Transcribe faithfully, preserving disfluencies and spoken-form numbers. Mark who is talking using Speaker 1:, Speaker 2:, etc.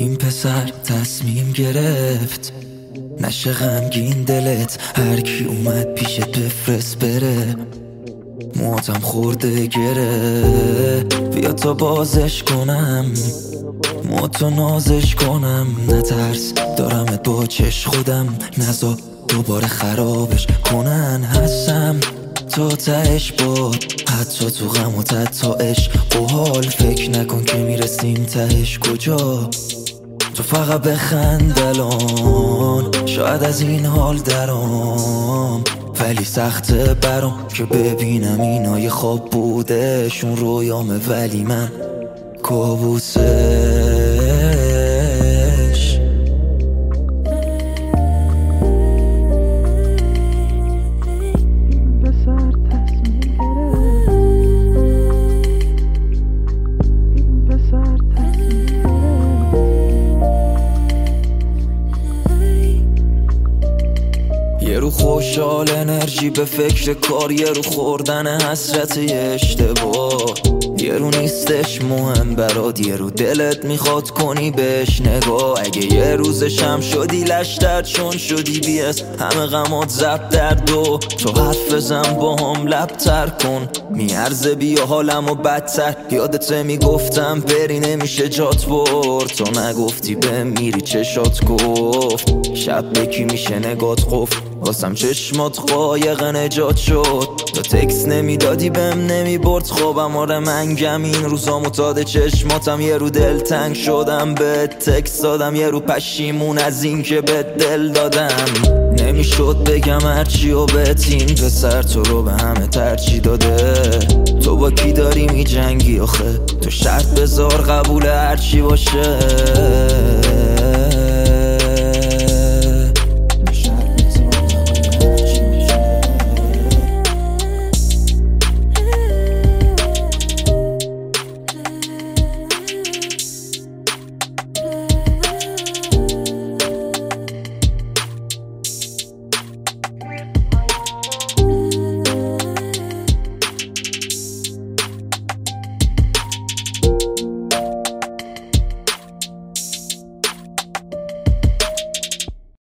Speaker 1: این پسر تصمیم گرفت نشه غمگین دلت، هر کی اومد پیشت بفرست بره. مواتم خورده گره، بیا تا بازش کنم، مواتو نازش کنم. نترس دارمت با چش خودم، نزا دوباره خرابش کنن. هستم تا تهش باد، حتی تو غم و تا عشق و حال. فکر نکن که میرسیم تهش کجا، تو فقط بخند الان. شاید از این حال درام، ولی سخته برام که ببینم اینا یه خواب بودشون رویامه، ولی من کابوسش. یه رو خوشحال انرژی به فکر کار، یه رو خوردن حسرت اشتباه. یه رو نیستش مهم برات، یه رو دلت میخواد کنی بهش نگاه. اگه یه روزش هم شدی لشتر چون شدی بیس، همه غمات زب در دو. تو حرف بزن با هم لبتر کن، میارزه بیا حالم و بدتر. یادته میگفتم بری نمیشه جات برد، تو نگفتی بمیری چشات گفت. شب بکی میشه نگات قفل، واسم چشمات قایق نجات شد. تو تکس نمیدادی بهم نمیبرد خوابم، آره من گم این روزا متاد چشماتم. یه رو دل تنگ شدم به تکس دادم، یه رو پشیمون از این که به دل دادم. نمیشد بگم هرچی و بهت، این پسر تو رو به همه ترجیح داده. تو با کی داری می جنگی آخه، تو شرط بذار قبول هرچی باشه.